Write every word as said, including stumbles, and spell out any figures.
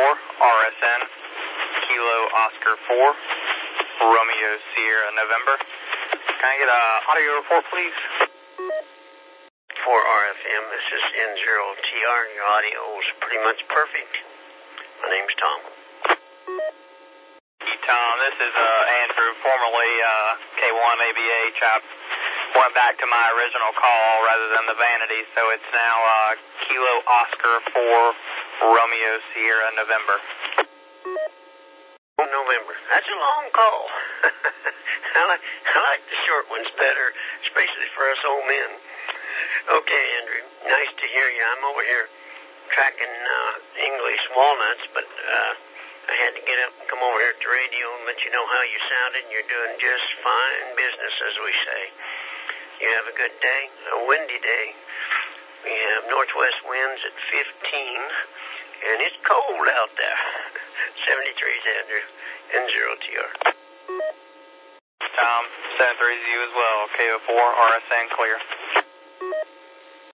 four, R S N, Kilo Oscar four, Romeo Sierra November. Can I get an audio report, please? For R F M, this is N zero T R. Your audio is pretty much perfect. My name's Tom. Hey, Tom, this is uh, Andrew, formerly uh, K one A B H. I went back to my original call rather than the vanity, so it's now uh, Kilo Oscar four, Romeo Sierra November. November. That's a long call. I, like, I like the short ones better, especially for us old men. Okay, Andrew, nice to hear you. I'm over here tracking uh, English walnuts, but uh, I had to get up and come over here to the radio and let you know how you sounded, and you're doing just fine business, as we say. You have a good day, a windy day. We have northwest winds at fifteen, and it's cold out there. seventy-three is Andrew, N zero T R. Tom, seven three is you as well, K O four, R S N clear.